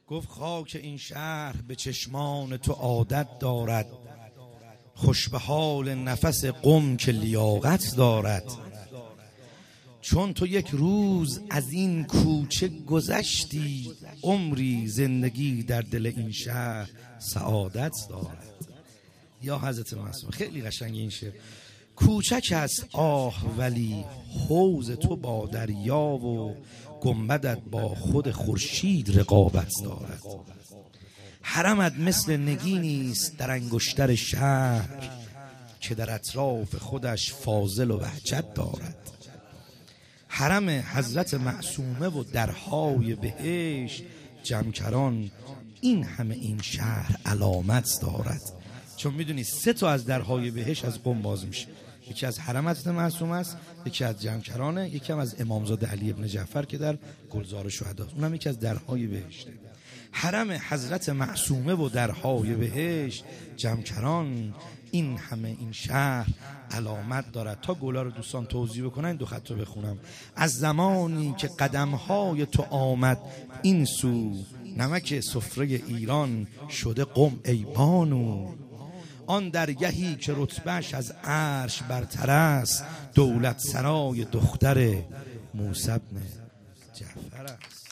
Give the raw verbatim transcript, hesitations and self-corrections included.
گفت خاک این شهر به چشمان تو عادت دارد، خوش به حال نفس قم که لیاقت دارد. چون تو یک روز از این کوچه گذشتی، عمری زندگی در دل این شهر سعادت دارد. یا حضرت معصوم خیلی قشنگ این شعر. کوچک است آه ولی حوض تو با دریا و گنبدت با خود خورشید رقابت دارد. حرمت مثل نگینی است در انگشتر شهر، که در اطراف خودش فاضل و بهجت دارد. حرم حضرت معصومه و درهای بهشت، جمکران این همه این شهر علامت دارد. چون میدونی سه تا از درهای بهشت از قم باز میشه، یکی از حرم حضرت معصومه است، یکی از جمکرانه، یکی هم از امامزاده علی ابن جعفر که در گلزار شهدا، اونم یکی از درهای بهشته. حرم حضرت معصومه و درهای بهشت، جمکران این همه این شهر علامت دارد. تا گلا رو دوستان توضیح بکنن دو خط رو بخونم. از زمانی که قدمهای تو آمد این سو، نمک سفره ایران شده قم ای بانو. آن درگهی که رتبهش از عرش برتر است، دولت سرای دختر موسی بن جعفر است.